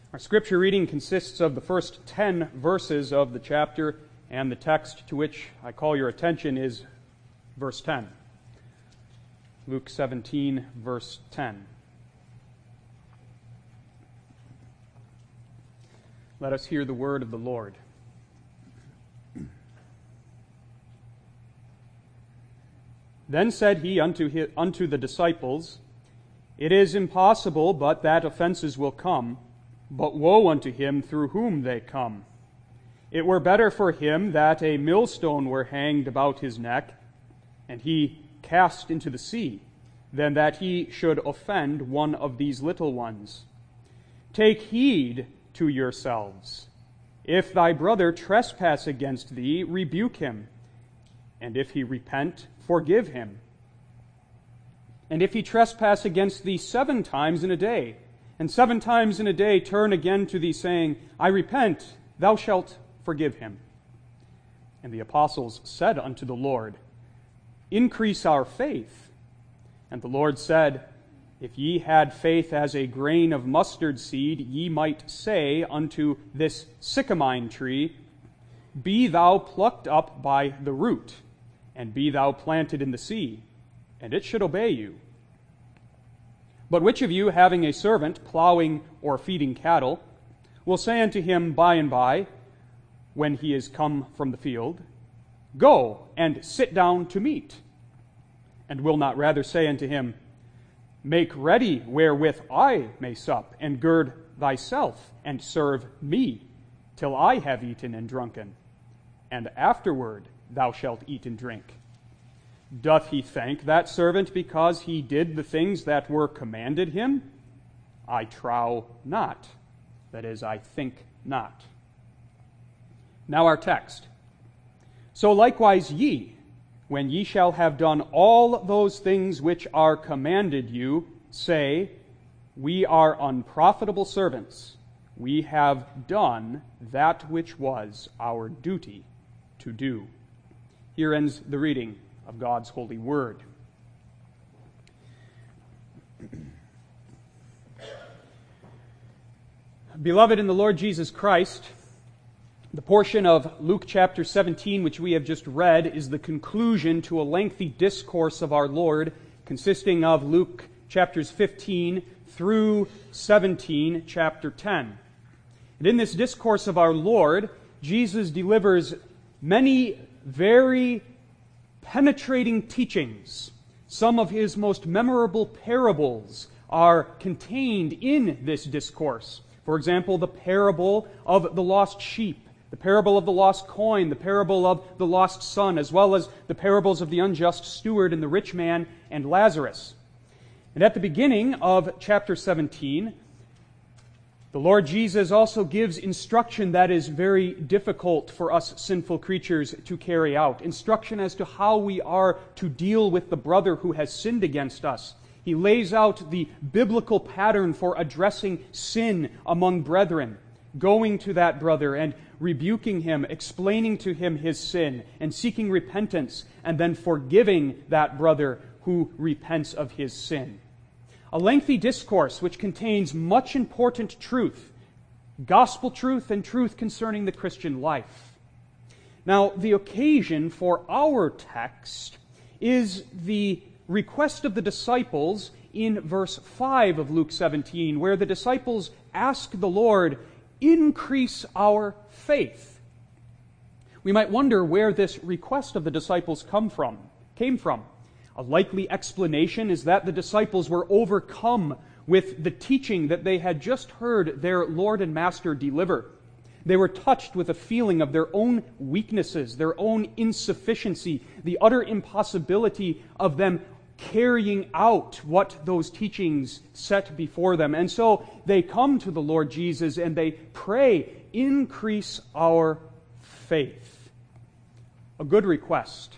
Our scripture reading consists of the first 10 verses of the chapter, and the text to which I call your attention is verse 10. Luke 17, verse 10. Let us hear the word of the Lord. Then said he unto the disciples, It is impossible but that offenses will come, but woe unto him through whom they come. It were better for him that a millstone were hanged about his neck, and he cast into the sea, than that he should offend one of these little ones. Take heed to yourselves. If thy brother trespass against thee, rebuke him, and if he repent, forgive him. And if he trespass against thee 7 times in a day, and 7 times in a day turn again to thee, saying, I repent, thou shalt forgive him. And the apostles said unto the Lord, Increase our faith. And the Lord said, If ye had faith as a grain of mustard seed, ye might say unto this sycamine tree, Be thou plucked up by the root, and be thou planted in the sea, and it should obey you. But which of you, having a servant plowing or feeding cattle, will say unto him by and by, when he is come from the field, Go and sit down to meat? And will not rather say unto him, Make ready wherewith I may sup, and gird thyself, and serve me, till I have eaten and drunken, and afterward thou shalt eat and drink? Doth he thank that servant because he did the things that were commanded him? I trow not. That is, I think not. Now our text. So likewise ye, when ye shall have done all those things which are commanded you, say, We are unprofitable servants. We have done that which was our duty to do. Here ends the reading of God's holy word. Beloved in the Lord Jesus Christ, the portion of Luke chapter 17 which we have just read is the conclusion to a lengthy discourse of our Lord consisting of Luke chapters 15 through 17, chapter 10. And in this discourse of our Lord, Jesus delivers many very penetrating teachings. Some of his most memorable parables are contained in this discourse. For example, the parable of the lost sheep, the parable of the lost coin, the parable of the lost son, as well as the parables of the unjust steward and the rich man and Lazarus. And at the beginning of chapter 17, the Lord Jesus also gives instruction that is very difficult for us sinful creatures to carry out. Instruction as to how we are to deal with the brother who has sinned against us. He lays out the biblical pattern for addressing sin among brethren, going to that brother and rebuking him, explaining to him his sin, and seeking repentance, and then forgiving that brother who repents of his sin. A lengthy discourse which contains much important truth, gospel truth and truth concerning the Christian life. Now, the occasion for our text is the request of the disciples in verse 5 of Luke 17, where the disciples ask the Lord, Increase our faith. We might wonder where this request of the disciples came from. A likely explanation is that the disciples were overcome with the teaching that they had just heard their Lord and Master deliver. They were touched with a feeling of their own weaknesses, their own insufficiency, the utter impossibility of them carrying out what those teachings set before them. And so they come to the Lord Jesus and they pray, Increase our faith. A good request.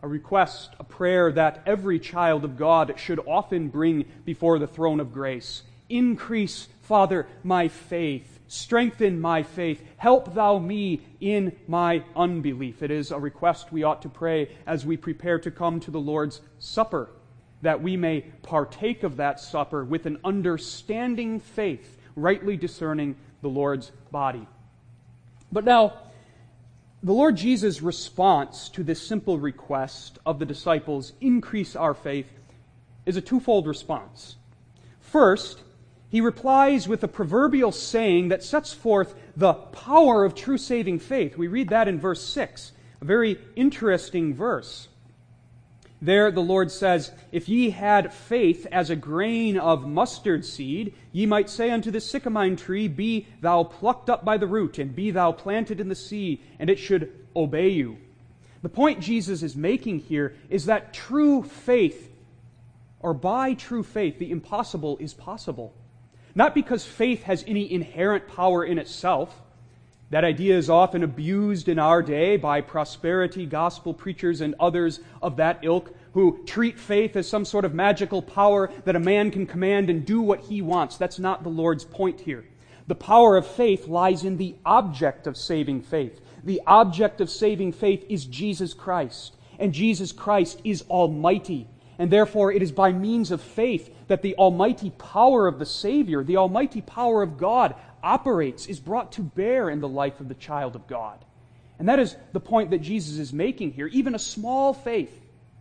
A prayer that every child of God should often bring before the throne of grace. Increase, Father, my faith. Strengthen my faith. Help thou me in my unbelief. It is a request we ought to pray as we prepare to come to the Lord's Supper, that we may partake of that supper with an understanding faith, rightly discerning the Lord's body. But now, the Lord Jesus' response to this simple request of the disciples, increase our faith, is a twofold response. First, he replies with a proverbial saying that sets forth the power of true saving faith. We read that in verse 6, a very interesting verse. There the Lord says, "If ye had faith as a grain of mustard seed, ye might say unto this sycamine tree, Be thou plucked up by the root, and be thou planted in the sea, and it should obey you." The point Jesus is making here is that true faith, or by true faith, the impossible is possible. Not because faith has any inherent power in itself. That idea is often abused in our day by prosperity gospel preachers and others of that ilk who treat faith as some sort of magical power that a man can command and do what he wants. That's not the Lord's point here. The power of faith lies in the object of saving faith. The object of saving faith is Jesus Christ, and Jesus Christ is almighty. And therefore it is by means of faith that the almighty power of the Savior, the almighty power of God, operates, is brought to bear in the life of the child of God. And that is the point that Jesus is making here. Even a small faith,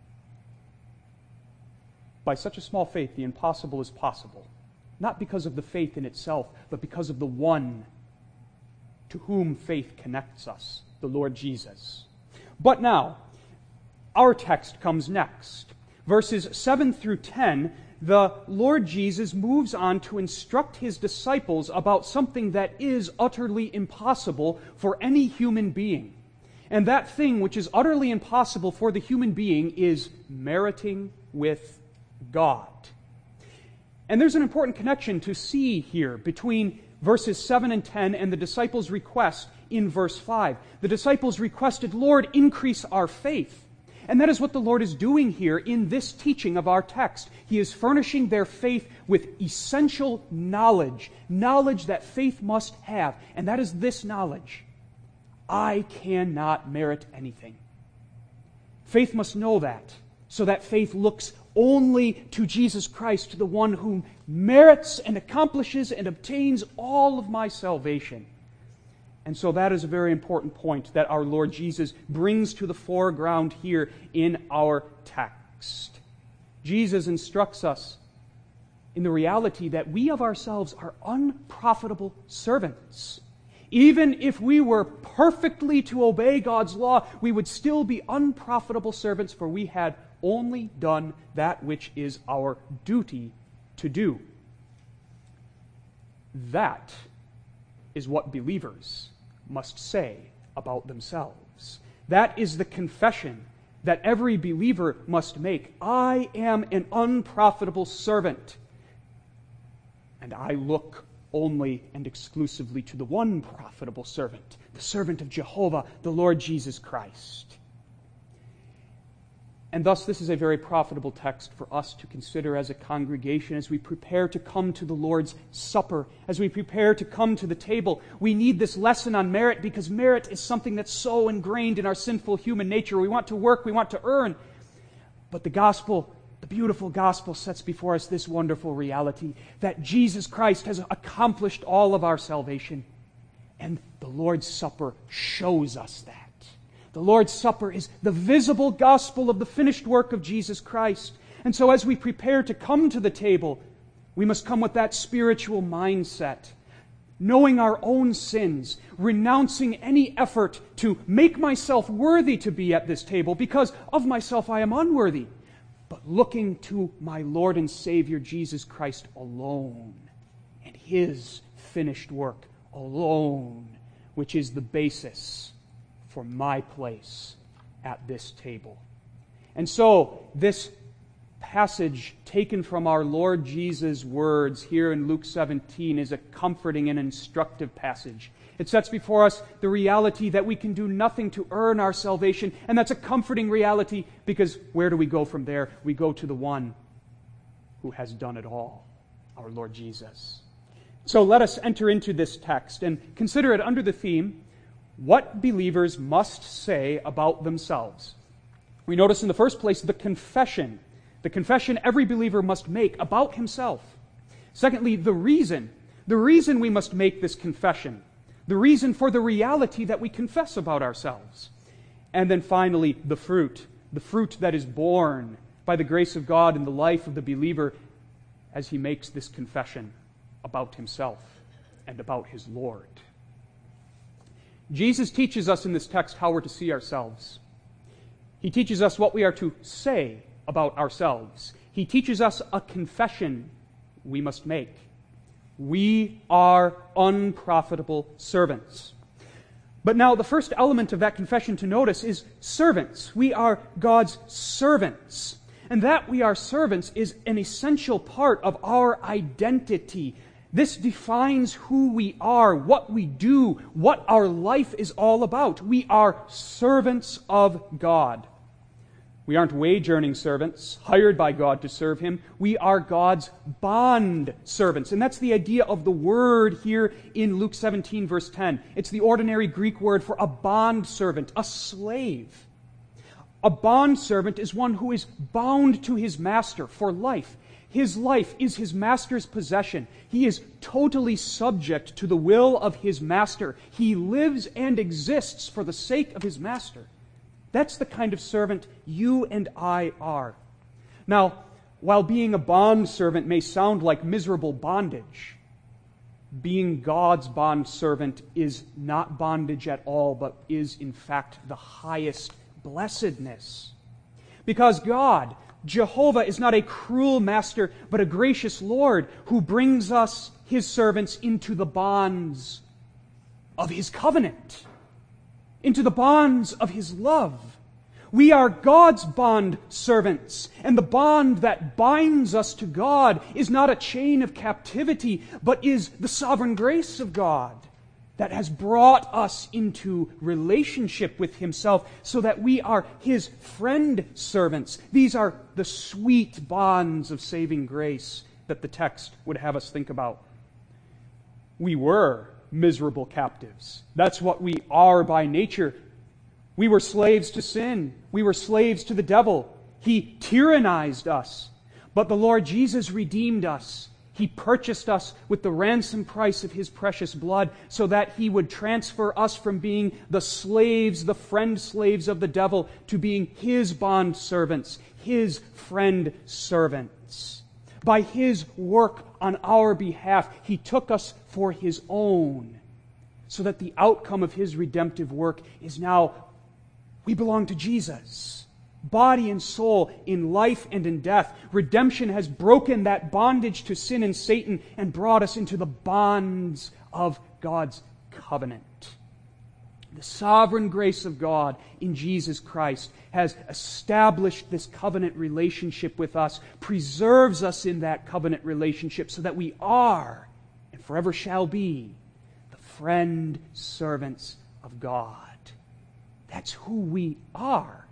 by such a small faith, the impossible is possible. Not because of the faith in itself, but because of the one to whom faith connects us, the Lord Jesus. But now, our text comes next. Verses 7 through 10, the Lord Jesus moves on to instruct his disciples about something that is utterly impossible for any human being. And that thing which is utterly impossible for the human being is meriting with God. And there's an important connection to see here between verses 7 and 10 and the disciples' request in verse 5. The disciples requested, "Lord, increase our faith." And that is what the Lord is doing here in this teaching of our text. He is furnishing their faith with essential knowledge, knowledge that faith must have. And that is this knowledge: I cannot merit anything. Faith must know that, so that faith looks only to Jesus Christ, to the one who merits and accomplishes and obtains all of my salvation. And so that is a very important point that our Lord Jesus brings to the foreground here in our text. Jesus instructs us in the reality that we of ourselves are unprofitable servants. Even if we were perfectly to obey God's law, we would still be unprofitable servants, for we had only done that which is our duty to do. That is what believers must say about themselves. That is the confession that every believer must make. I am an unprofitable servant, and I look only and exclusively to the one profitable servant, the servant of Jehovah, the Lord Jesus Christ. And thus, this is a very profitable text for us to consider as a congregation as we prepare to come to the Lord's Supper, as we prepare to come to the table. We need this lesson on merit because merit is something that's so ingrained in our sinful human nature. We want to work, we want to earn. But the gospel, the beautiful gospel, sets before us this wonderful reality that Jesus Christ has accomplished all of our salvation. And the Lord's Supper shows us that. The Lord's Supper is the visible gospel of the finished work of Jesus Christ. And so as we prepare to come to the table, we must come with that spiritual mindset, knowing our own sins, renouncing any effort to make myself worthy to be at this table, because of myself I am unworthy, but looking to my Lord and Savior Jesus Christ alone and His finished work alone, which is the basis for my place at this table. And so, this passage taken from our Lord Jesus' words here in Luke 17 is a comforting and instructive passage. It sets before us the reality that we can do nothing to earn our salvation, and that's a comforting reality because where do we go from there? We go to the one who has done it all, our Lord Jesus. So let us enter into this text and consider it under the theme, what believers must say about themselves. We notice in the first place the confession every believer must make about himself. Secondly, the reason The reason we must make this confession, the reason for the reality that we confess about ourselves. And then finally, the fruit that is born by the grace of God in the life of the believer as he makes this confession about himself and about his Lord. Jesus teaches us in this text how we're to see ourselves. He teaches us what we are to say about ourselves. He teaches us a confession we must make. We are unprofitable servants. But now the first element of that confession to notice is servants. We are God's servants. And that we are servants is an essential part of our identity. This defines who we are, what we do, what our life is all about. We are servants of God. We aren't wage-earning servants, hired by God to serve Him. We are God's bond servants. And that's the idea of the word here in Luke 17, verse 10. It's the ordinary Greek word for a bond servant, a slave. A bond servant is one who is bound to his master for life. His life is his master's possession. He is totally subject to the will of his master. He lives and exists for the sake of his master. That's the kind of servant you and I are. Now, while being a bond servant may sound like miserable bondage, being God's bond servant is not bondage at all, but is in fact the highest blessedness. Because God, Jehovah, is not a cruel master, but a gracious Lord who brings us, His servants, into the bonds of His covenant, into the bonds of His love. We are God's bond servants, and the bond that binds us to God is not a chain of captivity, but is the sovereign grace of God that has brought us into relationship with Himself so that we are His friend servants. These are the sweet bonds of saving grace that the text would have us think about. We were miserable captives. That's what we are by nature. We were slaves to sin. We were slaves to the devil. He tyrannized us. But the Lord Jesus redeemed us. He purchased us with the ransom price of His precious blood so that He would transfer us from being the slaves, the friend slaves of the devil, to being His bond servants, His friend servants. By His work on our behalf, He took us for His own, so that the outcome of His redemptive work is now we belong to Jesus, body and soul, in life and in death. Redemption has broken that bondage to sin and Satan and brought us into the bonds of God's covenant. The sovereign grace of God in Jesus Christ has established this covenant relationship with us, preserves us in that covenant relationship so that we are, and forever shall be, the friend servants of God. That's who we are.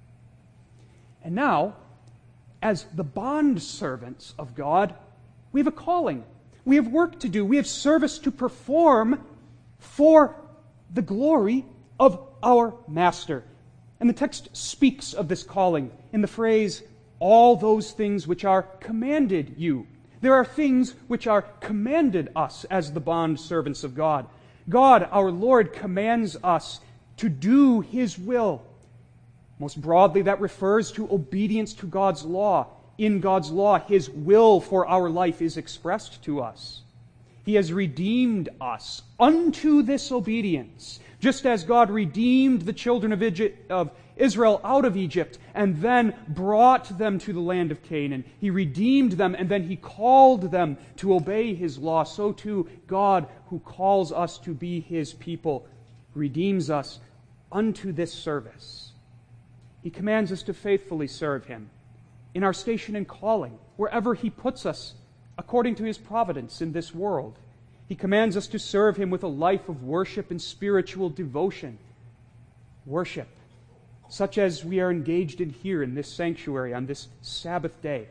And now, as the bond servants of God, we have a calling. We have work to do. We have service to perform for the glory of our Master. And the text speaks of this calling in the phrase, all those things which are commanded you. There are things which are commanded us as the bond servants of God. God, our Lord, commands us to do His will. Most broadly, that refers to obedience to God's law. In God's law, His will for our life is expressed to us. He has redeemed us unto this obedience, just as God redeemed the children of Israel out of Egypt and then brought them to the land of Canaan. He redeemed them and then He called them to obey His law. So too, God, who calls us to be His people, redeems us unto this service. He commands us to faithfully serve Him in our station and calling, wherever He puts us according to His providence in this world. He commands us to serve Him with a life of worship and spiritual devotion. Worship, such as we are engaged in here in this sanctuary on this Sabbath day.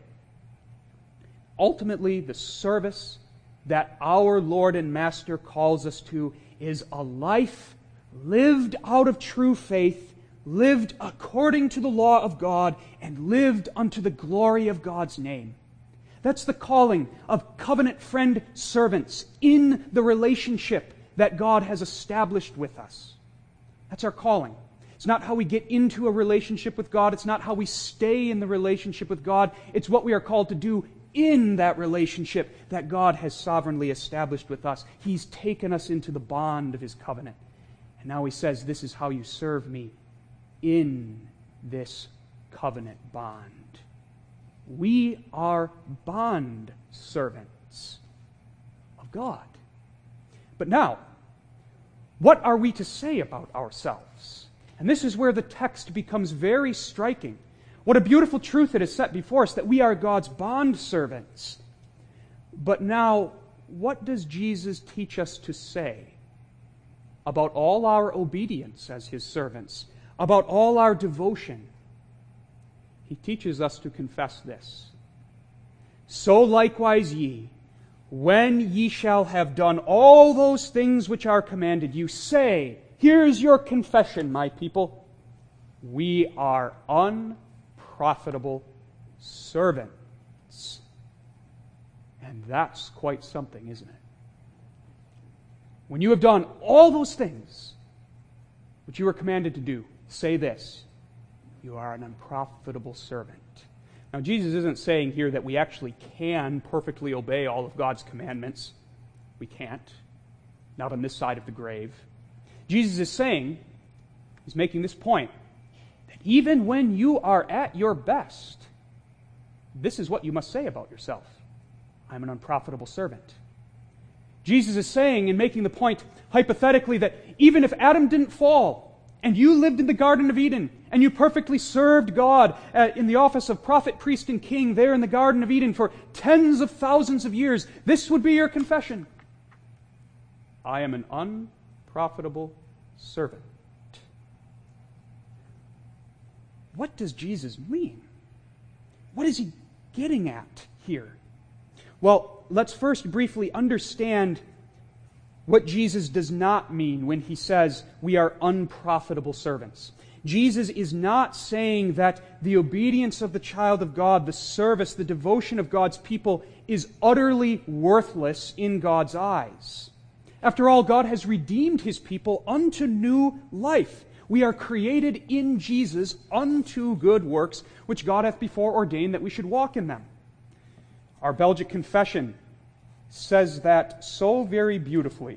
Ultimately, the service that our Lord and Master calls us to is a life lived out of true faith, lived according to the law of God, and lived unto the glory of God's name. That's the calling of covenant friend servants in the relationship that God has established with us. That's our calling. It's not how we get into a relationship with God. It's not how we stay in the relationship with God. It's what we are called to do in that relationship that God has sovereignly established with us. He's taken us into the bond of His covenant. And now He says, this is how you serve me in this covenant bond. We are bond servants of God. But now, what are we to say about ourselves? And this is where the text becomes very striking. What a beautiful truth it is set before us, that we are God's bond servants. But now, what does Jesus teach us to say about all our obedience as His servants, about all our devotion? He teaches us to confess this. So likewise ye, when ye shall have done all those things which are commanded you, say, here's your confession, my people, we are unprofitable servants. And that's quite something, isn't it? When you have done all those things which you were commanded to do, say this, you are an unprofitable servant. Now, Jesus isn't saying here that we actually can perfectly obey all of God's commandments. We can't. Not on this side of the grave. Jesus is saying, He's making this point, that even when you are at your best, this is what you must say about yourself. I'm an unprofitable servant. Jesus is saying and making the point, hypothetically, that even if Adam didn't fall, and you lived in the Garden of Eden, and you perfectly served God in the office of prophet, priest, and king there in the Garden of Eden for tens of thousands of years, this would be your confession. I am an unprofitable servant. What does Jesus mean? What is He getting at here? Well, let's first briefly understand what Jesus does not mean when He says we are unprofitable servants. Jesus is not saying that the obedience of the child of God, the service, the devotion of God's people is utterly worthless in God's eyes. After all, God has redeemed His people unto new life. We are created in Jesus unto good works, which God hath before ordained that we should walk in them. Our Belgic Confession says that so very beautifully.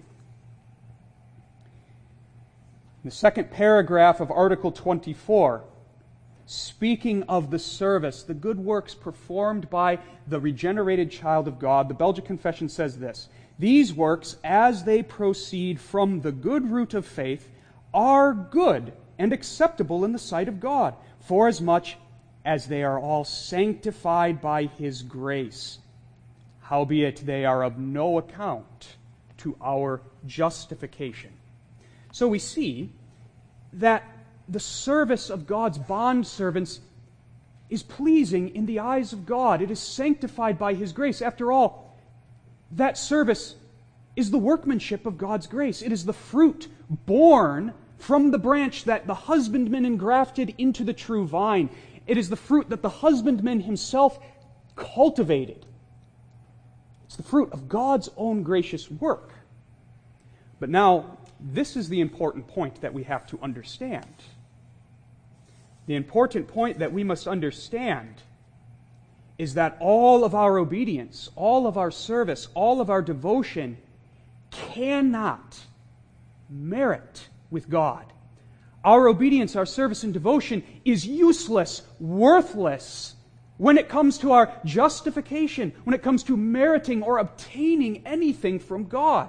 In the second paragraph of Article 24, speaking of the service, the good works performed by the regenerated child of God, the Belgic Confession says this: these works, as they proceed from the good root of faith, are good and acceptable in the sight of God, forasmuch as they are all sanctified by His grace. Howbeit they are of no account to our justification. So we see that the service of God's bondservants is pleasing in the eyes of God. It is sanctified by His grace. After all, that service is the workmanship of God's grace. It is the fruit born from the branch that the husbandman engrafted into the true vine. It is the fruit that the husbandman himself cultivated. It's the fruit of God's own gracious work. But now, this is the important point that we have to understand. The important point that we must understand is that all of our obedience, all of our service, all of our devotion cannot merit with God. Our obedience, our service, and devotion is useless, worthless, when it comes to our justification, when it comes to meriting or obtaining anything from God.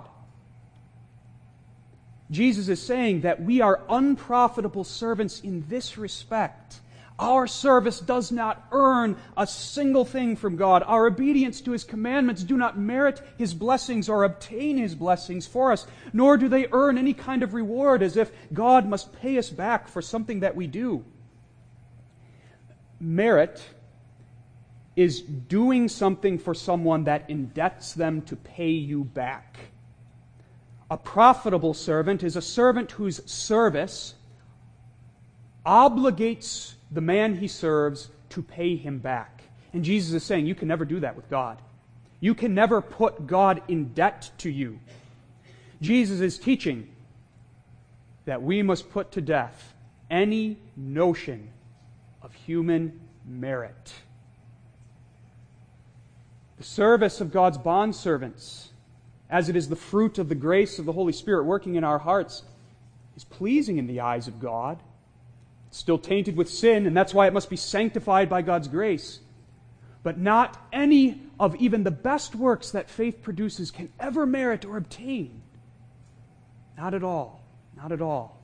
Jesus is saying that we are unprofitable servants in this respect. Our service does not earn a single thing from God. Our obedience to His commandments do not merit His blessings or obtain His blessings for us, nor do they earn any kind of reward as if God must pay us back for something that we do. Merit is doing something for someone that indebts them to pay you back. A profitable servant is a servant whose service obligates the man he serves to pay him back. And Jesus is saying, you can never do that with God. You can never put God in debt to you. Jesus is teaching that we must put to death any notion of human merit. The service of God's bondservants, as it is the fruit of the grace of the Holy Spirit working in our hearts, is pleasing in the eyes of God. It's still tainted with sin, and that's why it must be sanctified by God's grace. But not any of even the best works that faith produces can ever merit or obtain. Not at all. Not at all.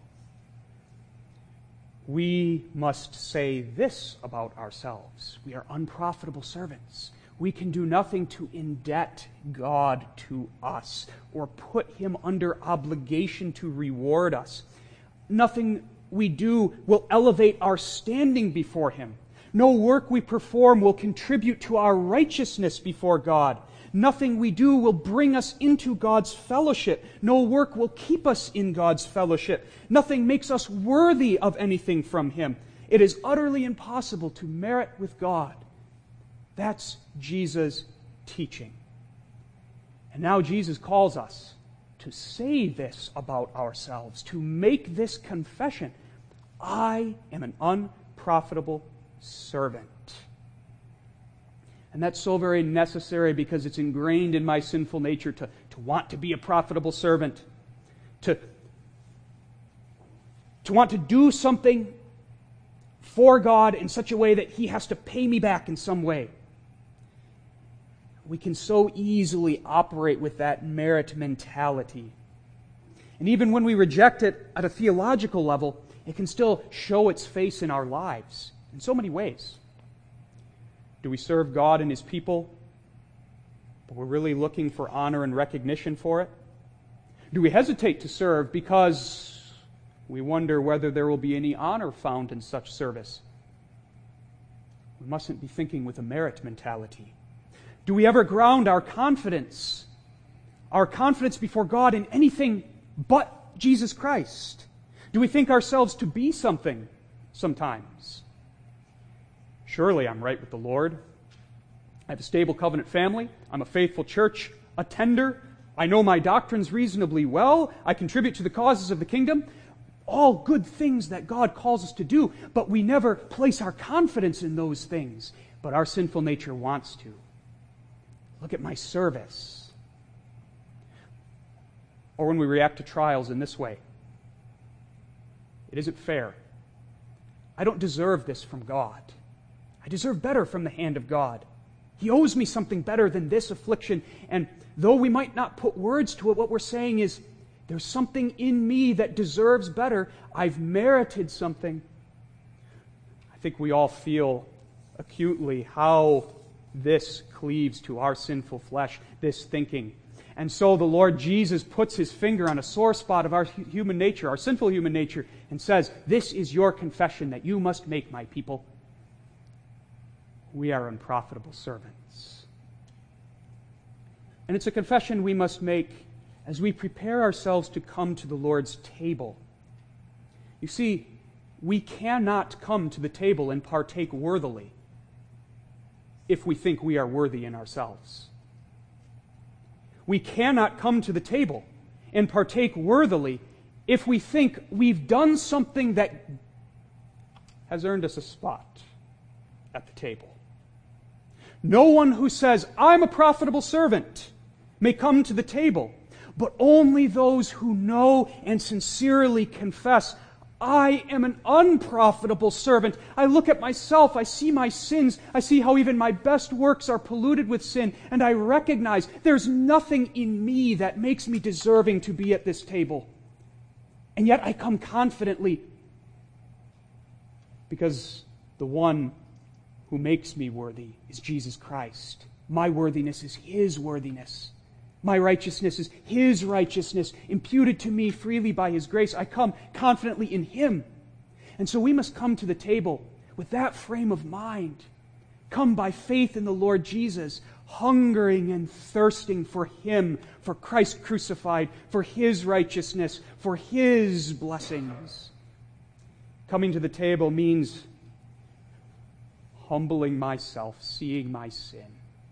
We must say this about ourselves: we are unprofitable servants. We can do nothing to indebt God to us or put Him under obligation to reward us. Nothing we do will elevate our standing before Him. No work we perform will contribute to our righteousness before God. Nothing we do will bring us into God's fellowship. No work will keep us in God's fellowship. Nothing makes us worthy of anything from Him. It is utterly impossible to merit with God. That's Jesus' teaching. And now Jesus calls us to say this about ourselves, to make this confession: I am an unprofitable servant. And that's so very necessary because it's ingrained in my sinful nature to want to be a profitable servant, to want to do something for God in such a way that He has to pay me back in some way. We can so easily operate with that merit mentality. And even when we reject it at a theological level, it can still show its face in our lives in so many ways. Do we serve God and His people, but we're really looking for honor and recognition for it? Do we hesitate to serve because we wonder whether there will be any honor found in such service? We mustn't be thinking with a merit mentality. Do we ever ground our confidence before God in anything but Jesus Christ? Do we think ourselves to be something sometimes? Surely I'm right with the Lord. I have a stable covenant family. I'm a faithful church attender. I know my doctrines reasonably well. I contribute to the causes of the kingdom. All good things that God calls us to do, but we never place our confidence in those things. But our sinful nature wants to. Look at my service. Or when we react to trials in this way: it isn't fair. I don't deserve this from God. I deserve better from the hand of God. He owes me something better than this affliction. And though we might not put words to it, what we're saying is, there's something in me that deserves better. I've merited something. I think we all feel acutely how this cleaves to our sinful flesh, this thinking. And so the Lord Jesus puts His finger on a sore spot of our human nature, our sinful human nature, and says, this is your confession that you must make, my people. We are unprofitable servants. And it's a confession we must make as we prepare ourselves to come to the Lord's table. You see, we cannot come to the table and partake worthily if we think we are worthy in ourselves. We cannot come to the table and partake worthily if we think we've done something that has earned us a spot at the table. No one who says, I'm a profitable servant, may come to the table, but only those who know and sincerely confess, I am an unprofitable servant. I look at myself, I see my sins, I see how even my best works are polluted with sin, and I recognize there's nothing in me that makes me deserving to be at this table. And yet I come confidently because the one who makes me worthy is Jesus Christ. My worthiness is His worthiness. My righteousness is His righteousness, imputed to me freely by His grace. I come confidently in Him. And so we must come to the table with that frame of mind. Come by faith in the Lord Jesus, hungering and thirsting for Him, for Christ crucified, for His righteousness, for His blessings. Coming to the table means humbling myself, seeing my sin,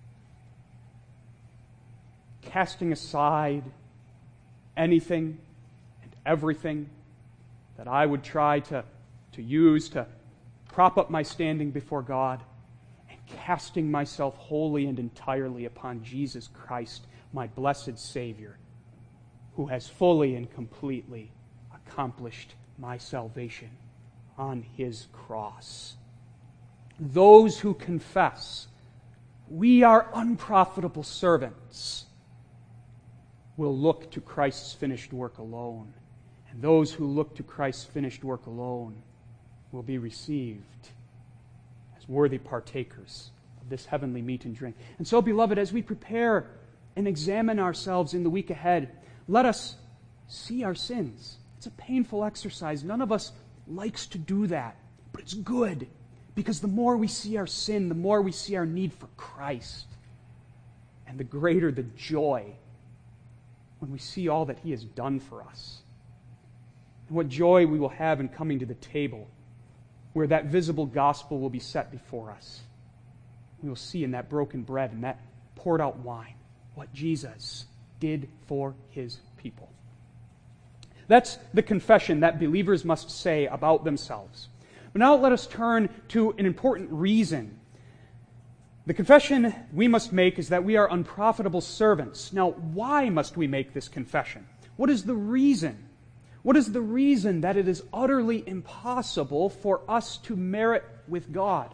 casting aside anything and everything that I would try to use to prop up my standing before God, and casting myself wholly and entirely upon Jesus Christ, my blessed Savior, who has fully and completely accomplished my salvation on His cross. Those who confess we are unprofitable servants will look to Christ's finished work alone. And those who look to Christ's finished work alone will be received as worthy partakers of this heavenly meat and drink. And so, beloved, as we prepare and examine ourselves in the week ahead, let us see our sins. It's a painful exercise. None of us likes to do that, but it's good, because the more we see our sin, the more we see our need for Christ, and the greater the joy when we see all that He has done for us. And what joy we will have in coming to the table where that visible gospel will be set before us. We will see in that broken bread and that poured out wine what Jesus did for His people. That's the confession that believers must say about themselves. But now let us turn to an important reason. The confession we must make is that we are unprofitable servants. Now, why must we make this confession? What is the reason? What is the reason that it is utterly impossible for us to merit with God?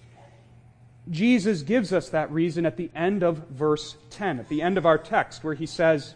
Jesus gives us that reason at the end of verse 10, at the end of our text, where He says,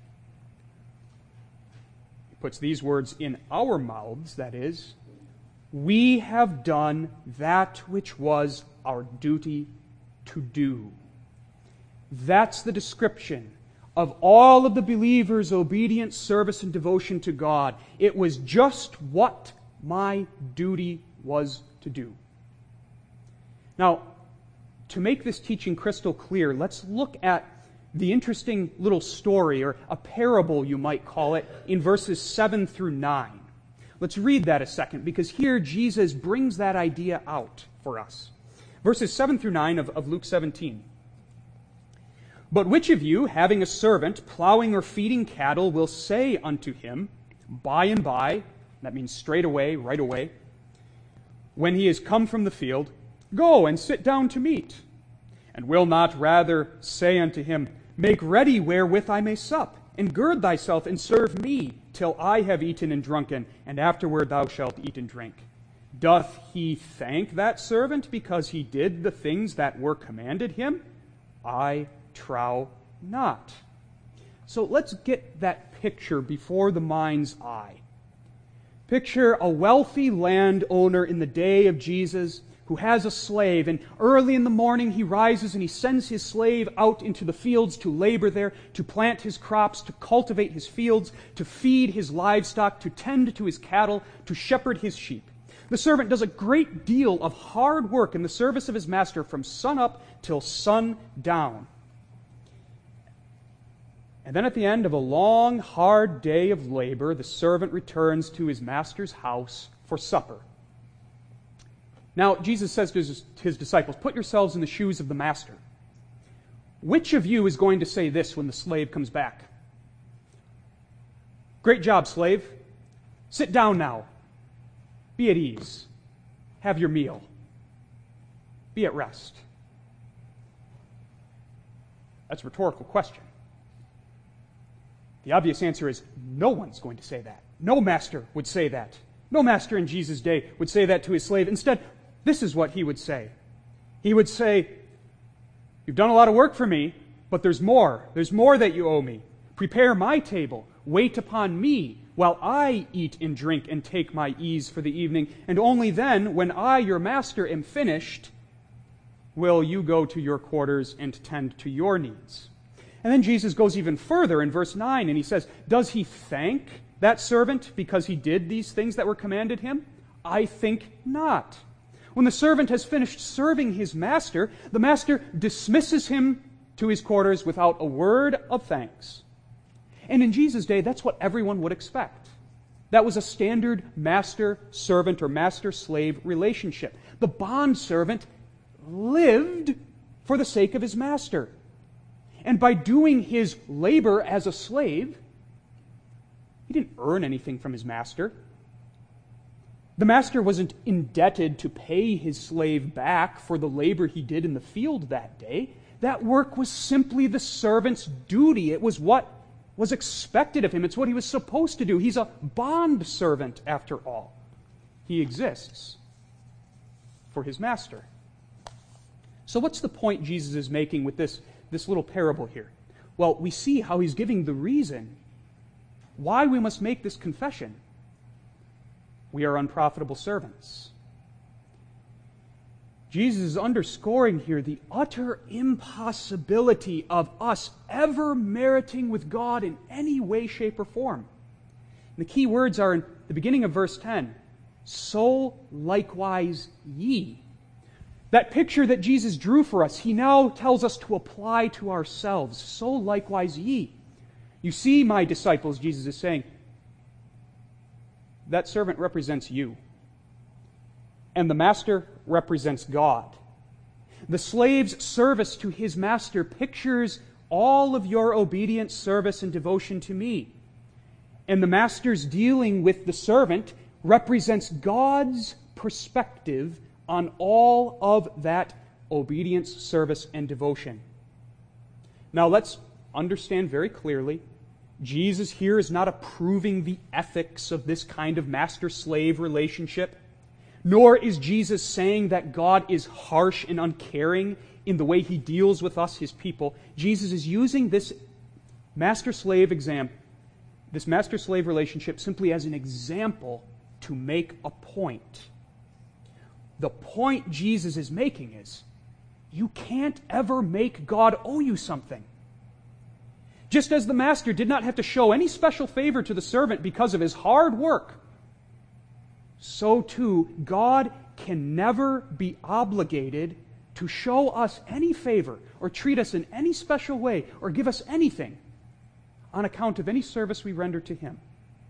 He puts these words in our mouths, that is, we have done that which was our duty to do. That's the description of all of the believers' obedience, service, and devotion to God. It was just what my duty was to do. Now, to make this teaching crystal clear, let's look at the interesting little story, or a parable you might call it, in verses 7 through 9. Let's read that a second, because here Jesus brings that idea out for us. Verses 7 through 9 of Luke 17. But which of you, having a servant plowing or feeding cattle, will say unto him, by and by, that means straight away, right away, when he is come from the field, go and sit down to meat? And will not rather say unto him, make ready wherewith I may sup, and gird thyself and serve me, till I have eaten and drunken, and afterward thou shalt eat and drink? Doth he thank that servant because he did the things that were commanded him? I trow not. So let's get that picture before the mind's eye. Picture a wealthy landowner in the day of Jesus who has a slave, and early in the morning he rises and he sends his slave out into the fields to labor there, to plant his crops, to cultivate his fields, to feed his livestock, to tend to his cattle, to shepherd his sheep. The servant does a great deal of hard work in the service of his master from sun up till sundown. And then at the end of a long, hard day of labor, the servant returns to his master's house for supper. Now, Jesus says to his disciples, put yourselves in the shoes of the master. Which of you is going to say this when the slave comes back? Great job, slave. Sit down now. Be at ease. Have your meal. Be at rest. That's a rhetorical question. The obvious answer is no one's going to say that. No master would say that. No master in Jesus' day would say that to his slave. Instead, this is what he would say. He would say, you've done a lot of work for me, but there's more. There's more that you owe me. Prepare my table. Wait upon me while I eat and drink and take my ease for the evening. And only then, when I, your master, am finished, will you go to your quarters and tend to your needs. And then Jesus goes even further in verse 9, and he says, does he thank that servant because he did these things that were commanded him? I think not. When the servant has finished serving his master, the master dismisses him to his quarters without a word of thanks. And in Jesus' day, that's what everyone would expect. That was a standard master-servant or master-slave relationship. The bond servant lived for the sake of his master. And by doing his labor as a slave, he didn't earn anything from his master. The master wasn't indebted to pay his slave back for the labor he did in the field that day. That work was simply the servant's duty. It was what was expected of him. It's what he was supposed to do. He's a bond servant, after all. He exists for his master. So what's the point Jesus is making with this little parable here? Well, we see how he's giving the reason why we must make this confession. We are unprofitable servants. Jesus is underscoring here the utter impossibility of us ever meriting with God in any way, shape, or form. And the key words are in the beginning of verse 10. So likewise ye. That picture that Jesus drew for us, he now tells us to apply to ourselves. So likewise ye. You see, my disciples, Jesus is saying, that servant represents you. And the master represents God. The slave's service to his master pictures all of your obedient service and devotion to me. And the master's dealing with the servant represents God's perspective on all of that obedience, service, and devotion. Now let's understand very clearly, Jesus here is not approving the ethics of this kind of master-slave relationship, nor is Jesus saying that God is harsh and uncaring in the way he deals with us, his people. Jesus is using this master-slave relationship simply as an example to make a point. The point Jesus is making is, you can't ever make God owe you something. Just as the master did not have to show any special favor to the servant because of his hard work, so too God can never be obligated to show us any favor or treat us in any special way or give us anything on account of any service we render to him.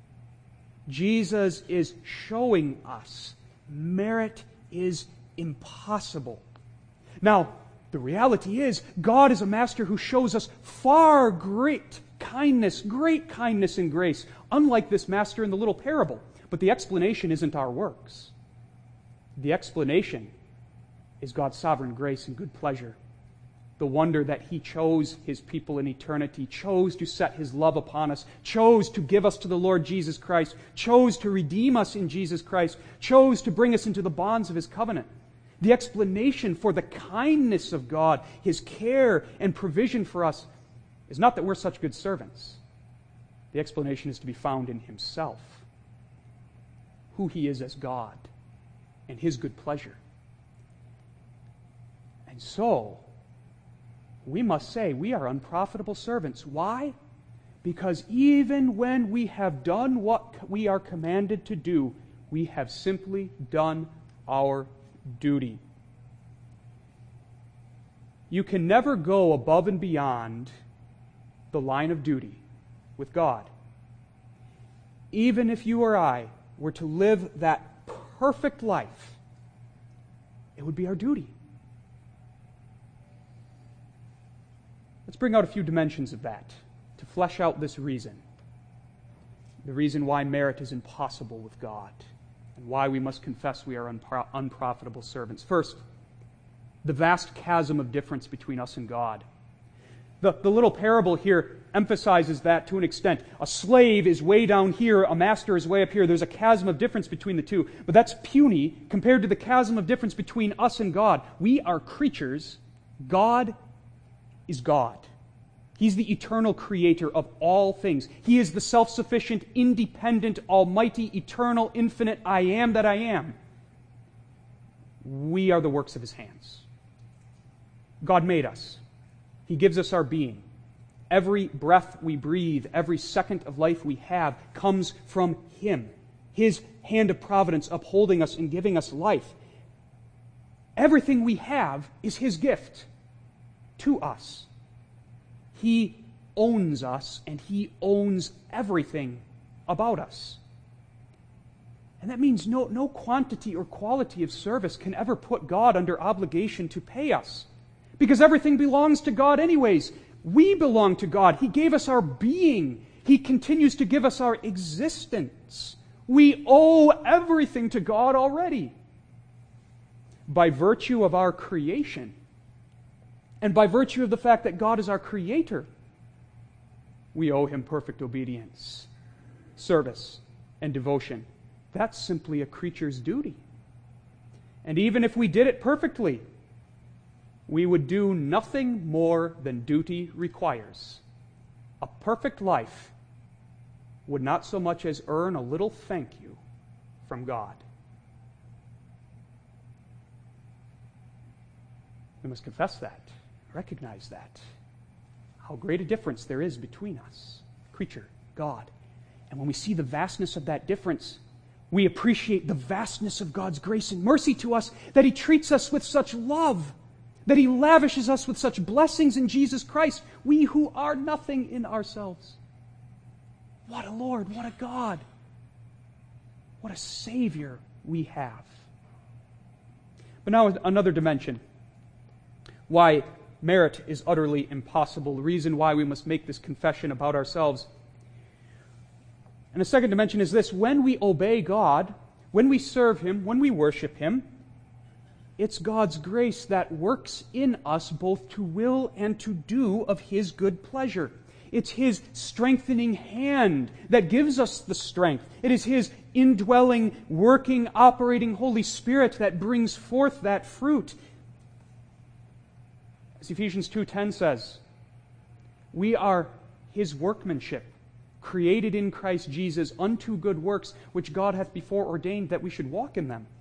Jesus is showing us merit is impossible. Now, the reality is, God is a master who shows us far great kindness and grace, unlike this master in the little parable. But the explanation isn't our works. The explanation is God's sovereign grace and good pleasure. The wonder that he chose his people in eternity, chose to set his love upon us, chose to give us to the Lord Jesus Christ, chose to redeem us in Jesus Christ, chose to bring us into the bonds of his covenant. The explanation for the kindness of God, his care and provision for us, is not that we're such good servants. The explanation is to be found in himself, who he is as God, and his good pleasure. And so, we must say we are unprofitable servants. Why? Because even when we have done what we are commanded to do, we have simply done our duty. You can never go above and beyond the line of duty with God. Even if you or I were to live that perfect life, it would be our duty. Let's bring out a few dimensions of that to flesh out this reason. The reason why merit is impossible with God, and why we must confess we are unprofitable servants. First, the vast chasm of difference between us and God. The little parable here emphasizes that to an extent. A slave is way down here, a master is way up here. There's a chasm of difference between the two, but that's puny compared to the chasm of difference between us and God. We are creatures. God is God. He's the eternal creator of all things. He is the self-sufficient, independent, almighty, eternal, infinite I am that I am. We are the works of his hands. God made us. He gives us our being. Every breath we breathe, every second of life we have comes from him. His hand of providence upholding us and giving us life. Everything we have is his gift to us. He owns us, and he owns everything about us. And that means no quantity or quality of service can ever put God under obligation to pay us. Because everything belongs to God anyways. We belong to God. He gave us our being. He continues to give us our existence. We owe everything to God already. By virtue of our creation, and by virtue of the fact that God is our creator, we owe Him perfect obedience, service, and devotion. That's simply a creature's duty. And even if we did it perfectly, we would do nothing more than duty requires. A perfect life would not so much as earn a little thank you from God. We must confess that, recognize that. How great a difference there is between us, creature, God. And when we see the vastness of that difference, we appreciate the vastness of God's grace and mercy to us, that He treats us with such love, that He lavishes us with such blessings in Jesus Christ, we who are nothing in ourselves. What a Lord, what a God, what a Savior we have. But now another dimension. Why merit is utterly impossible, the reason why we must make this confession about ourselves. And the second dimension is this: when we obey God, when we serve Him, when we worship Him, it's God's grace that works in us both to will and to do of His good pleasure. It's His strengthening hand that gives us the strength. It is His indwelling, working, operating Holy Spirit that brings forth that fruit. As Ephesians 2:10 says, we are His workmanship, created in Christ Jesus unto good works, which God hath before ordained that we should walk in them.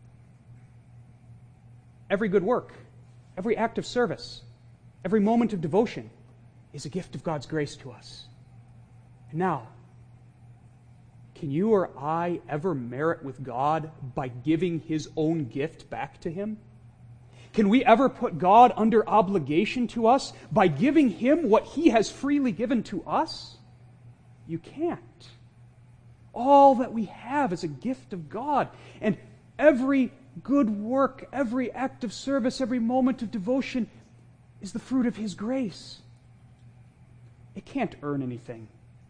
Every good work, every act of service, every moment of devotion is a gift of God's grace to us. And now, can you or I ever merit with God by giving His own gift back to Him? Can we ever put God under obligation to us by giving Him what He has freely given to us? You can't. All that we have is a gift of God. And every good work, every act of service, every moment of devotion is the fruit of His grace. It can't earn anything.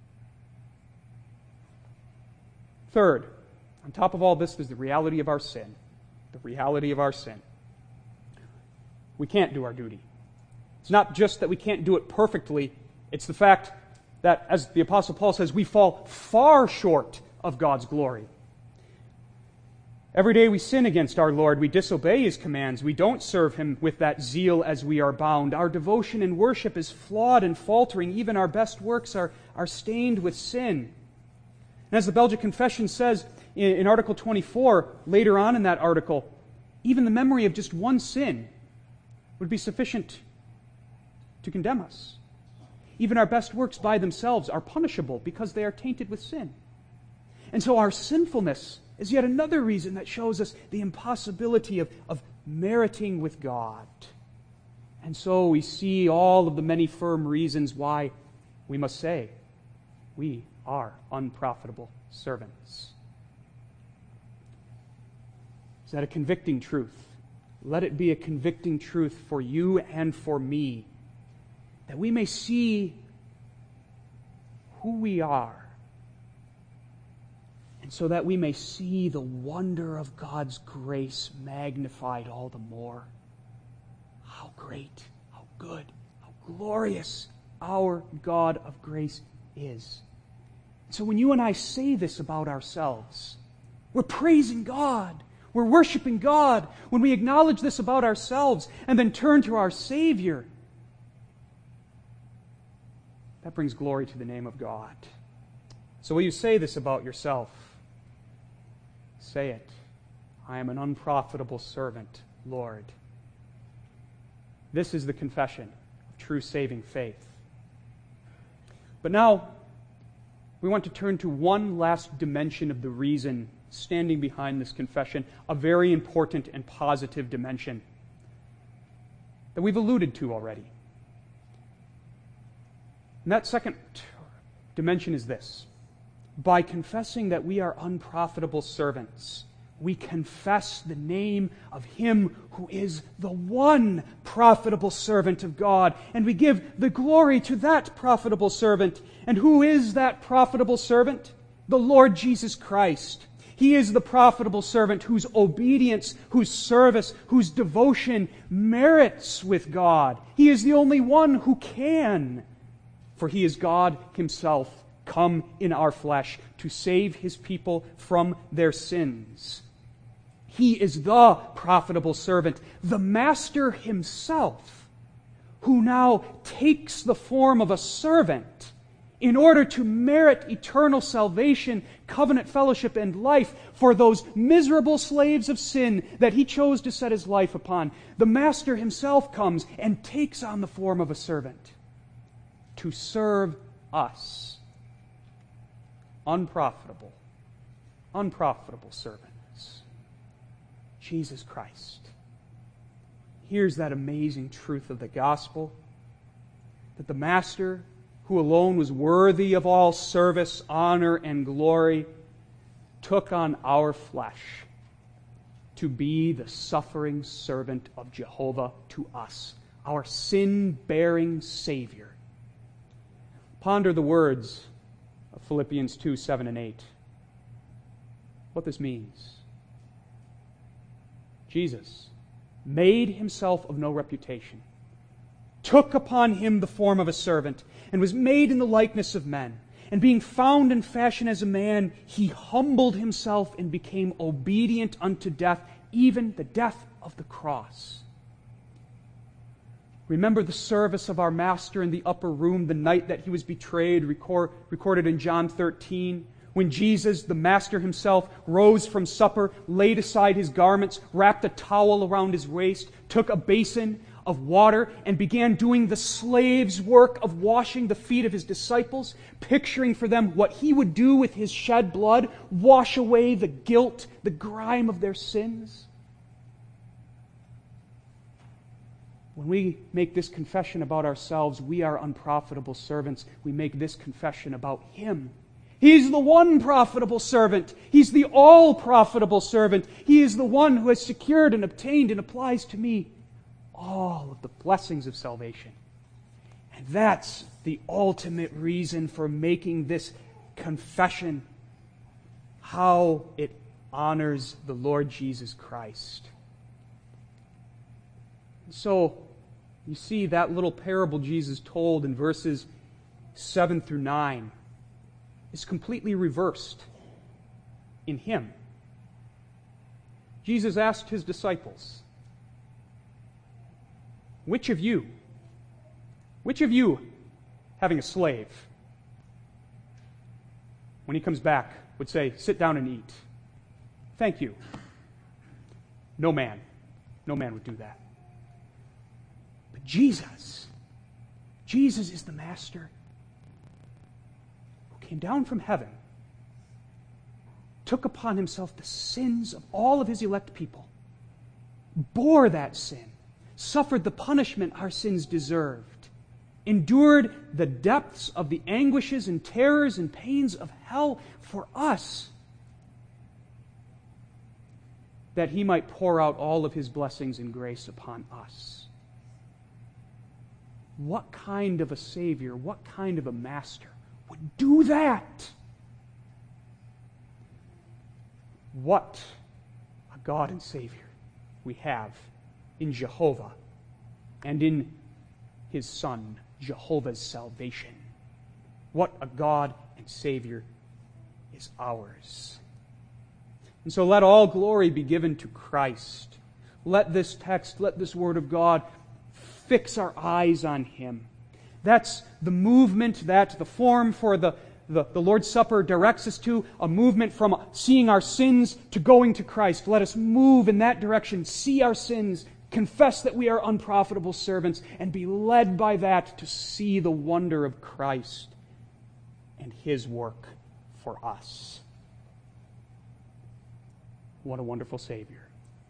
Third, on top of all this is the reality of our sin. The reality of our sin. We can't do our duty. It's not just that we can't do it perfectly, it's the fact that, as the Apostle Paul says, we fall far short of God's glory. Every day we sin against our Lord. We disobey His commands. We don't serve Him with that zeal as we are bound. Our devotion and worship is flawed and faltering. Even our best works are stained with sin. And as the Belgic Confession says in Article 24, later on in that article, even the memory of just one sin would be sufficient to condemn us. Even our best works by themselves are punishable because they are tainted with sin. And so our sinfulness is yet another reason that shows us the impossibility of meriting with God. And so we see all of the many firm reasons why we must say, we are unprofitable servants. Is that a convicting truth? Let it be a convicting truth for you and for me, that we may see who we are, and so that we may see the wonder of God's grace magnified all the more. How great, how good, how glorious our God of grace is. So when you and I say this about ourselves, we're praising God. We're worshiping God. When we acknowledge this about ourselves and then turn to our Savior, that brings glory to the name of God. So will you say this about yourself? Say it. I am an unprofitable servant, Lord. This is the confession of true saving faith. But now, we want to turn to one last dimension of the reason standing behind this confession, a very important and positive dimension that we've alluded to already. And that second dimension is this: by confessing that we are unprofitable servants, we confess the name of Him who is the one profitable servant of God, and we give the glory to that profitable servant. And who is that profitable servant? The Lord Jesus Christ. He is the profitable servant whose obedience, whose service, whose devotion merits with God. He is the only one who can, for He is God Himself, come in our flesh to save His people from their sins. He is the profitable servant, the Master Himself, who now takes the form of a servant in order to merit eternal salvation, covenant fellowship, and life for those miserable slaves of sin that He chose to set His life upon. The Master Himself comes and takes on the form of a servant to serve us. Unprofitable servants. Jesus Christ. Here's that amazing truth of the gospel, that the Master, who alone was worthy of all service, honor, and glory, took on our flesh to be the suffering servant of Jehovah to us, our sin-bearing Savior. Ponder the words of Philippians 2, 7 and 8. What this means. Jesus made Himself of no reputation, took upon Him the form of a servant, and was made in the likeness of men. And being found in fashion as a man, He humbled Himself and became obedient unto death, even the death of the cross. Remember the service of our Master in the upper room the night that He was betrayed, recorded in John 13. When Jesus, the Master Himself, rose from supper, laid aside His garments, wrapped a towel around His waist, took a basin of water, and began doing the slave's work of washing the feet of His disciples, picturing for them what He would do with His shed blood, wash away the guilt, the grime of their sins. When we make this confession about ourselves, we are unprofitable servants. We make this confession about Him. He's the one profitable servant. He's the all-profitable servant. He is the one who has secured and obtained and applies to me all of the blessings of salvation. And that's the ultimate reason for making this confession, how it honors the Lord Jesus Christ. So, you see that little parable Jesus told in verses 7 through 9 is completely reversed in Him. Jesus asked His disciples, which of you, having a slave, when he comes back, would say, sit down and eat? Thank you. No man would do that. But Jesus is the Master who came down from heaven, took upon Himself the sins of all of His elect people, bore that sin, suffered the punishment our sins deserved, endured the depths of the anguishes and terrors and pains of hell for us, that He might pour out all of His blessings and grace upon us. What kind of a Savior, what kind of a Master would do that? What a God and Savior we have in Jehovah and in His Son, Jehovah's salvation. What a God and Savior is ours. And so let all glory be given to Christ. Let this text, let this Word of God fix our eyes on Him. That's the movement that the form for the Lord's Supper directs us to, a movement from seeing our sins to going to Christ. Let us move in that direction, see our sins, confess that we are unprofitable servants, and be led by that to see the wonder of Christ and His work for us. What a wonderful Savior.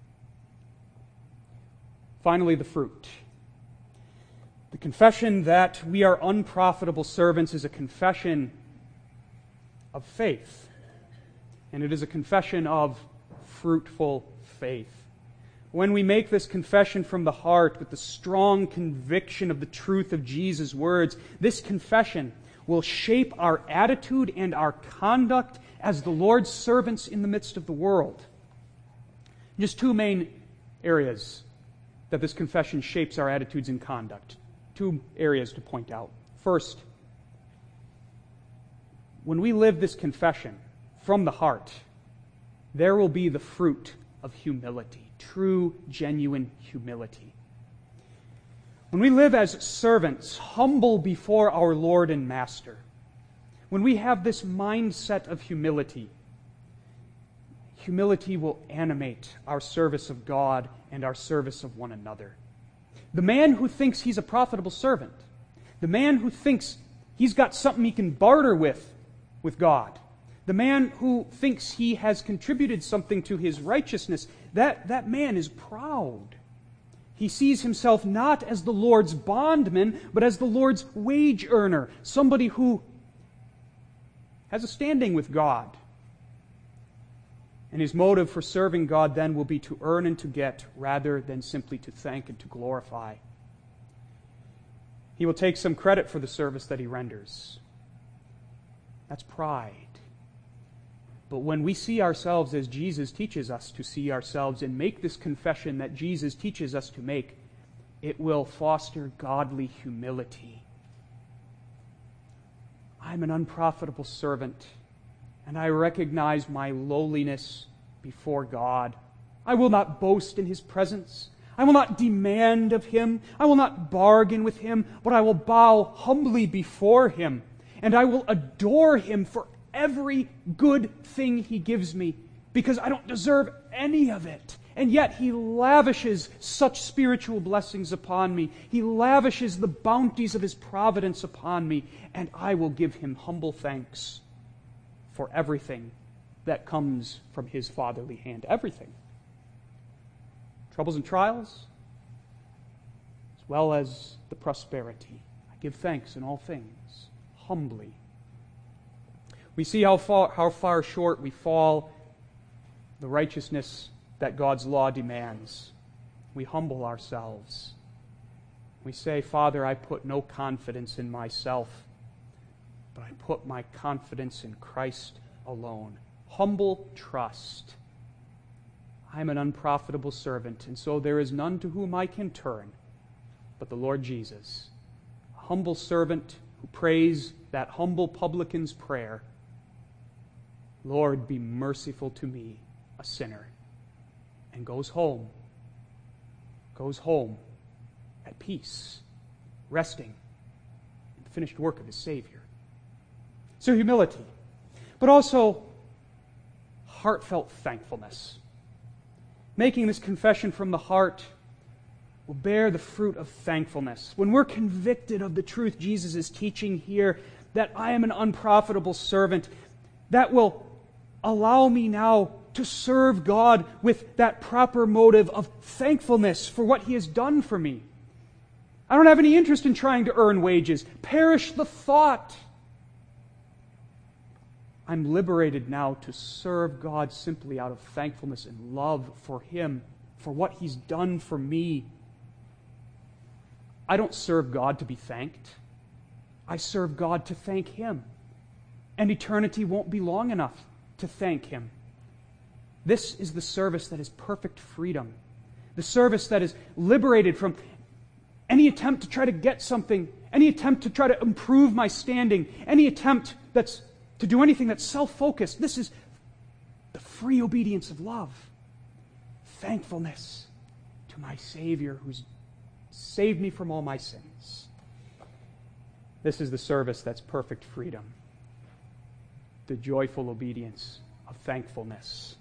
Finally, the fruit. The confession that we are unprofitable servants is a confession of faith. And it is a confession of fruitful faith. When we make this confession from the heart with the strong conviction of the truth of Jesus' words, this confession will shape our attitude and our conduct as the Lord's servants in the midst of the world. Just two main areas that this confession shapes our attitudes and conduct. Two areas to point out. First, when we live this confession from the heart, there will be the fruit of humility, true, genuine humility. When we live as servants, humble before our Lord and Master, when we have this mindset of humility, humility will animate our service of God and our service of one another. The man who thinks he's a profitable servant, the man who thinks he's got something he can barter with God, the man who thinks he has contributed something to his righteousness, that man is proud. He sees himself not as the Lord's bondman, but as the Lord's wage earner, somebody who has a standing with God. And his motive for serving God then will be to earn and to get rather than simply to thank and to glorify. He will take some credit for the service that he renders. That's pride. But when we see ourselves as Jesus teaches us to see ourselves and make this confession that Jesus teaches us to make, it will foster godly humility. I'm an unprofitable servant, and I recognize my lowliness before God. I will not boast in His presence. I will not demand of Him. I will not bargain with Him, but I will bow humbly before Him, and I will adore Him for every good thing He gives me, because I don't deserve any of it. And yet He lavishes such spiritual blessings upon me. He lavishes the bounties of His providence upon me, and I will give Him humble thanks for everything that comes from His fatherly hand. Everything. Troubles and trials, as well as the prosperity. I give thanks in all things, humbly. We see how far short we fall the righteousness that God's law demands. We humble ourselves. We say, Father, I put no confidence in myself, but I put my confidence in Christ alone. Humble trust. I'm an unprofitable servant, and so there is none to whom I can turn but the Lord Jesus. A humble servant who prays that humble publican's prayer, Lord, be merciful to me, a sinner, and goes home at peace, resting in the finished work of his Savior. So humility, but also heartfelt thankfulness. Making this confession from the heart will bear the fruit of thankfulness. When we're convicted of the truth Jesus is teaching here, that I am an unprofitable servant, that will allow me now to serve God with that proper motive of thankfulness for what He has done for me. I don't have any interest in trying to earn wages. Perish the thought. I'm liberated now to serve God simply out of thankfulness and love for Him, for what He's done for me. I don't serve God to be thanked. I serve God to thank Him. And eternity won't be long enough to thank Him. This is the service that is perfect freedom. The service that is liberated from any attempt to try to get something, any attempt to try to improve my standing, any attempt to do anything that's self-focused. This is the free obedience of love. Thankfulness to my Savior who's saved me from all my sins. This is the service that's perfect freedom. The joyful obedience of thankfulness.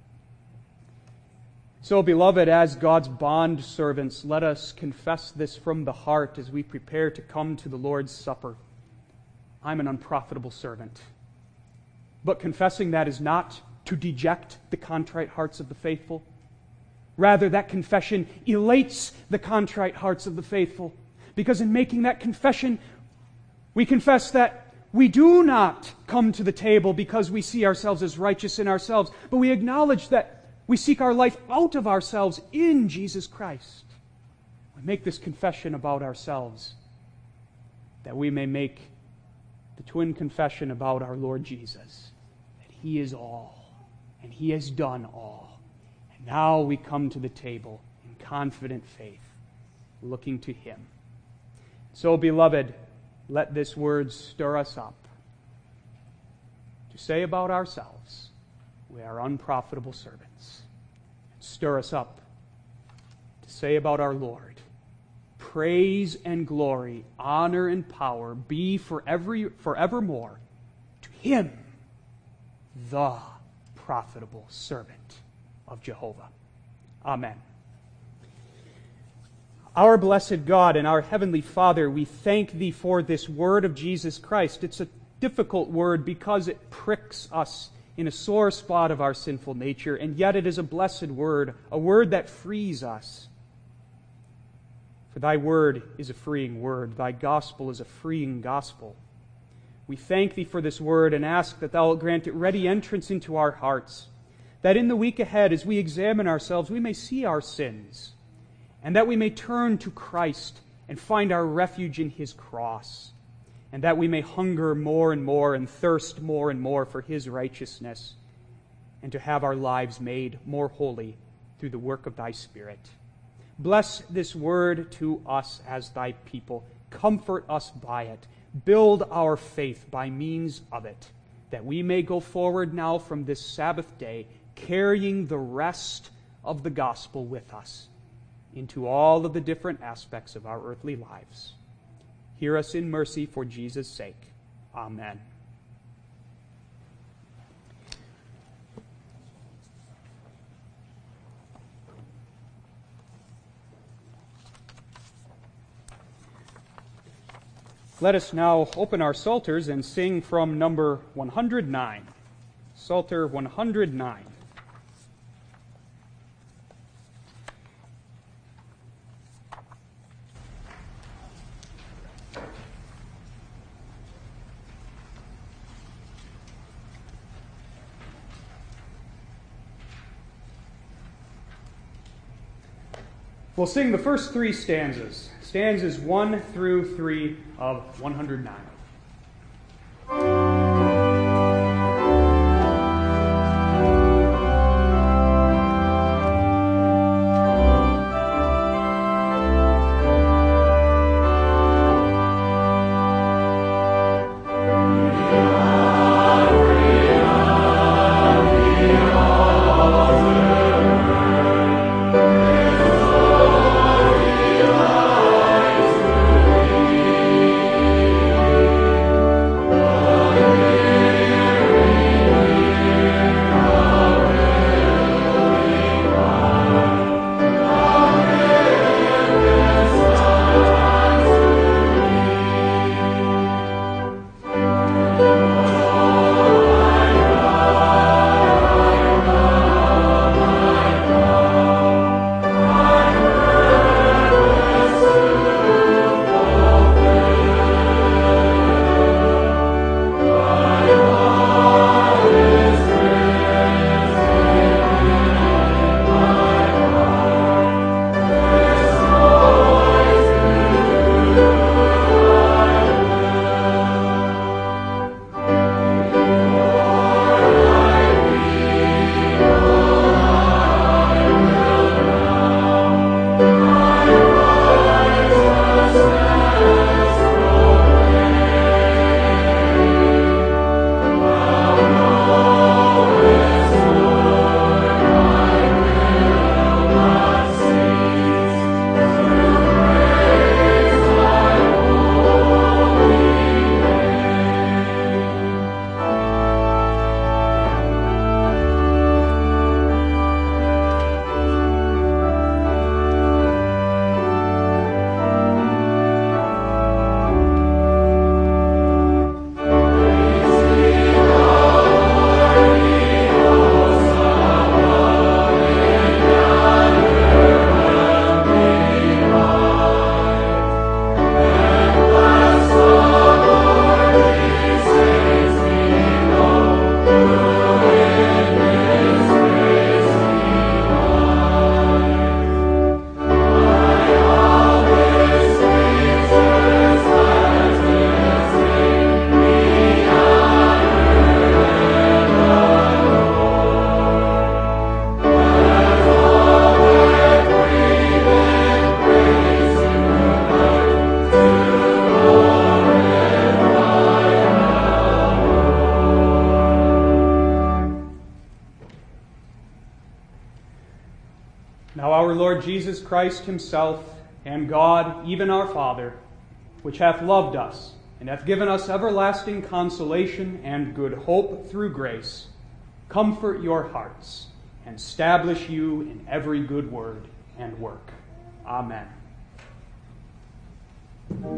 So, beloved, as God's bond servants, let us confess this from the heart as we prepare to come to the Lord's Supper. I'm an unprofitable servant. But confessing that is not to deject the contrite hearts of the faithful. Rather, that confession elates the contrite hearts of the faithful. Because in making that confession, we confess that We do not come to the table because we see ourselves as righteous in ourselves, but we acknowledge that we seek our life out of ourselves in Jesus Christ. We make this confession about ourselves that we may make the twin confession about our Lord Jesus, that He is all, and He has done all. And now we come to the table in confident faith, looking to Him. So, beloved, let this word stir us up to say about ourselves, we are unprofitable servants. Stir us up to say about our Lord, praise and glory, honor and power be forevermore to Him, the profitable servant of Jehovah. Amen. Our blessed God and our Heavenly Father, we thank Thee for this word of Jesus Christ. It's a difficult word because it pricks us in a sore spot of our sinful nature, and yet it is a blessed word, a word that frees us. For Thy word is a freeing word. Thy gospel is a freeing gospel. We thank Thee for this word and ask that Thou wilt grant it ready entrance into our hearts, that in the week ahead, as we examine ourselves, we may see our sins, and that we may turn to Christ and find our refuge in His cross, and that we may hunger more and more and thirst more and more for His righteousness, and to have our lives made more holy through the work of Thy Spirit. Bless this word to us as Thy people. Comfort us by it. Build our faith by means of it, that we may go forward now from this Sabbath day, carrying the rest of the gospel with us into all of the different aspects of our earthly lives. Hear us in mercy for Jesus' sake. Amen. Let us now open our psalters and sing from number 109. Psalter 109. We'll sing the first three stanzas, stanzas 1 through 3 of 109. Now our Lord Jesus Christ himself, and God, even our Father, which hath loved us, and hath given us everlasting consolation and good hope through grace, comfort your hearts, and establish you in every good word and work. Amen.